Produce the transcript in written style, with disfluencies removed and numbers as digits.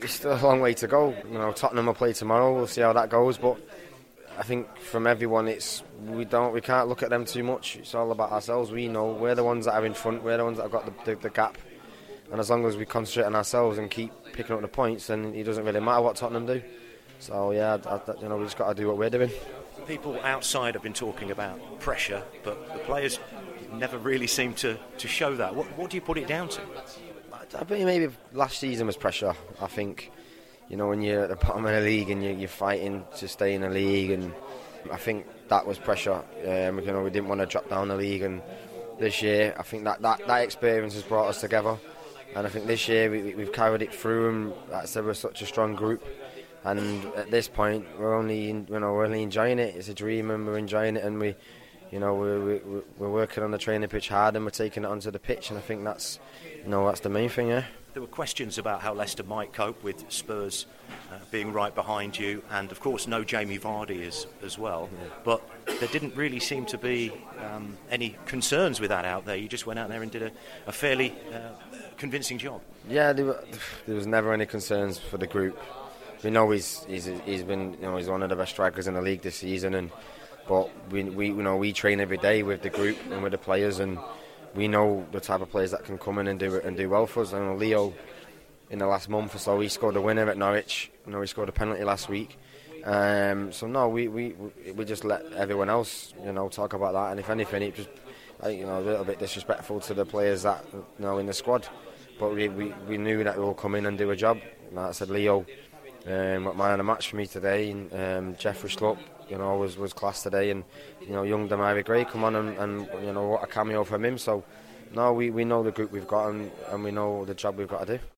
it's still a long way to go. You know, Tottenham will play tomorrow. We'll see how that goes. But I think from everyone, we can't look at them too much. It's all about ourselves. We know we're the ones that are in front. We're the ones that have got the gap. And as long as we concentrate on ourselves and keep picking up the points, then it doesn't really matter what Tottenham do. So yeah, we just got to do what we're doing. People outside have been talking about pressure, but the players never really seem to show that. What do you put it down to? I think maybe last season was pressure. I think, you know, when you're at the bottom of the league and you're fighting to stay in the league, and I think that was pressure. You know, we didn't want to drop down the league, and this year I think that experience has brought us together. And I think this year we've carried it through, and like I said, we're such a strong group. And at this point, we're only enjoying it. It's a dream, and we're enjoying it. And we're working on the training pitch hard, and we're taking it onto the pitch. And I think that's the main thing. Yeah. There were questions about how Leicester might cope with Spurs being right behind you, and of course no Jamie Vardy as well. Yeah. But there didn't really seem to be any concerns with that out there. You just went out there and did a fairly convincing job. Yeah, there was never any concerns for the group. We know he's been, he's one of the best strikers in the league this season, but we train every day with the group and with the players, and we know the type of players that can come in and do well for us. And Leo, in the last month or so, he scored a winner at Norwich. He scored a penalty last week. We just let everyone else talk about that, and if anything, it just a little bit disrespectful to the players that in the squad. But we knew that we will come in and do a job. Like I said, Leo, man of the match for me today, and Jeffrey Schlupp, was class today, and young Demarai Gray come on and what a cameo from him. So we know the group we've got, and we know the job we've got to do.